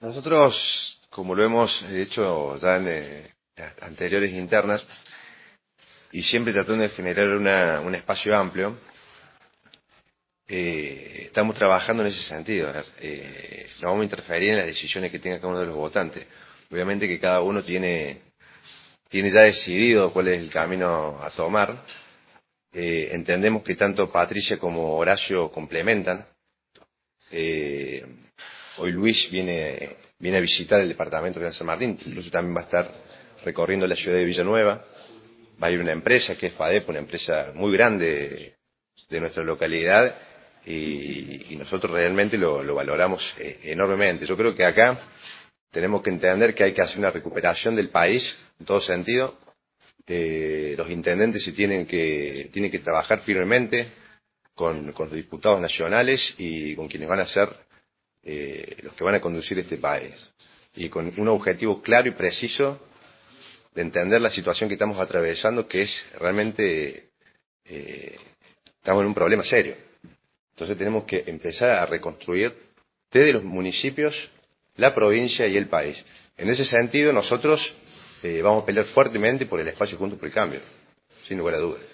Nosotros, como lo hemos hecho ya en anteriores internas, y siempre tratando de generar un espacio amplio, estamos trabajando en ese sentido. A ver, no vamos a interferir en las decisiones que tenga cada uno de los votantes. Obviamente que cada uno tiene ya decidido cuál es el camino a tomar. Entendemos que tanto Patricia como Horacio complementan. Hoy Luis viene a visitar el departamento de San Martín, incluso también va a estar recorriendo la ciudad de Villanueva. Va a ir una empresa que es FADEP, una empresa muy grande de nuestra localidad, y nosotros realmente lo valoramos enormemente. Yo creo que acá tenemos que entender que hay que hacer una recuperación del país en todo sentido. Los intendentes tienen que trabajar firmemente con los diputados nacionales y con quienes van a ser los que van a conducir este país. Y con un objetivo claro y preciso de entender la situación que estamos atravesando, que es realmente, estamos en un problema serio. Entonces tenemos que empezar a reconstruir desde los municipios, la provincia y el país. En ese sentido nosotros vamos a pelear fuertemente por el espacio Juntos por el Cambio, sin lugar a dudas.